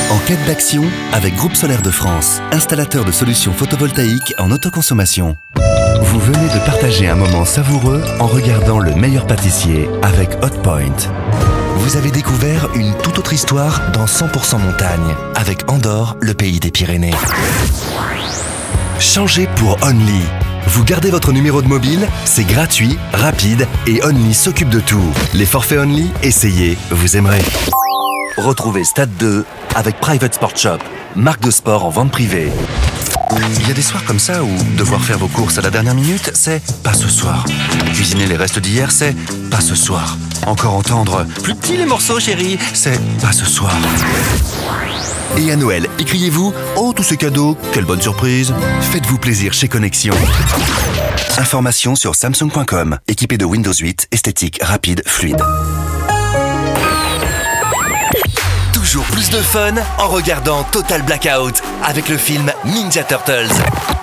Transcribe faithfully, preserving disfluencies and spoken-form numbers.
En quête d'action avec Groupe Solaire de France, installateur de solutions photovoltaïques en autoconsommation. Vous venez de partager un moment savoureux en regardant Le Meilleur Pâtissier avec Hotpoint. Vous avez découvert une toute autre histoire dans cent pour cent montagne avec Andorre, le pays des Pyrénées. Changez pour Only. Vous gardez votre numéro de mobile, c'est gratuit, rapide et Only s'occupe de tout. Les forfaits Only, essayez, vous aimerez. Retrouvez Stade deux avec Private Sport Shop, marque de sport en vente privée. Il y a des soirs comme ça où devoir faire vos courses à la dernière minute, c'est pas ce soir. Cuisiner les restes d'hier, c'est pas ce soir. Encore entendre plus petits les morceaux, chérie, c'est pas ce soir. Et à Noël, écriez-vous « Oh, tous ces cadeaux, quelle bonne surprise !» Faites-vous plaisir chez Connexion. Information sur samsung point com. Équipé de Windows huit, esthétique, rapide, fluide. Toujours plus de fun en regardant Total Blackout avec le film Ninja Turtles.